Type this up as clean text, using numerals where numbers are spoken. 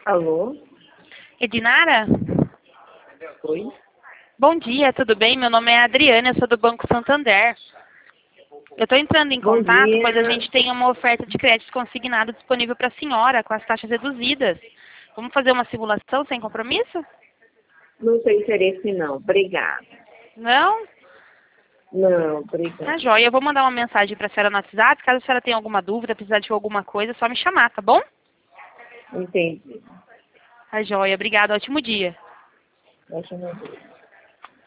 Alô? Edinara? Oi? Bom dia, tudo bem? Meu nome é Adriana, eu sou do Banco Santander. Eu estou entrando em Bom contato, dia. pois a gente tem uma oferta de crédito consignado disponível para a senhora, com as taxas reduzidas. Vamos fazer uma simulação sem compromisso? Não tem interesse não. Obrigada. Não? Não, Tá obrigada. joia. Eu vou mandar uma mensagem para a senhora no WhatsApp. Caso a senhora tenha alguma dúvida, precisar de alguma coisa, é só me chamar, tá bom? Entendi. Tá joia. Obrigada. Ótimo dia. Deixa eu ver.